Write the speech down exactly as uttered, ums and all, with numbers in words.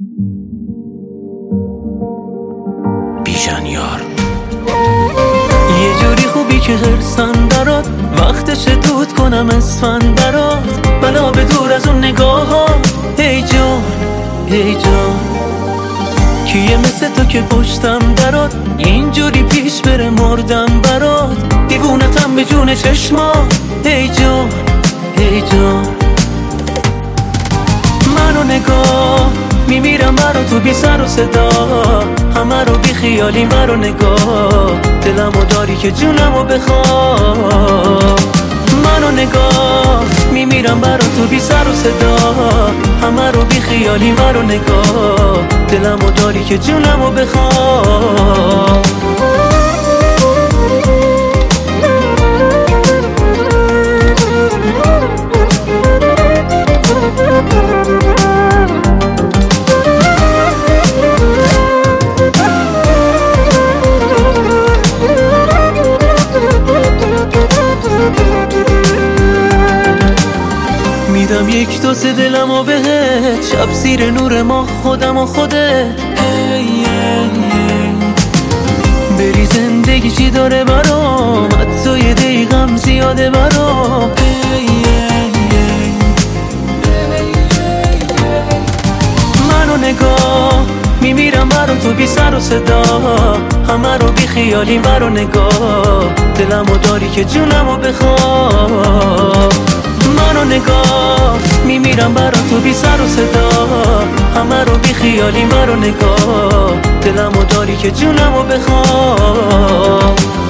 بیژن یار. یه جوری خوبی که هرسن برات، وقتشه دود کنم اسفند برات، بلا به دور از اون نگاه ها. ای جان ای جان، کیه مثل تو که پشتم درات، اینجوری پیش بره مردم برات، دیوونتم به جون چشما. ای جان ای جان، منو نگاه میمیرم برا تو بی سر و صدا، همه رو بی خیالی برا نگاه، دلمو داری که جونمو بخواه. منو نگاه میمیرم برا تو بی سر و صدا، همه رو بی خیالی برا نگاه، دلمو داری که جونمو بخواه. میدم یک دو سه دلمو بهت، شب زیر نور ماه خودم و خودت. بری زندگی چی داره برام، حتی یه دقیقم زیاده برام. منو نگاه میمیرم برا تو بی سر و صدا، همه رو بی خیالی برا نگاه، دلمو داری که جونمو بخواه. منو نگاه میمیرم برا تو بی سر و صدا، همه رو بی خیالی برا نگاه، دلمو داری که جونمو بخواه.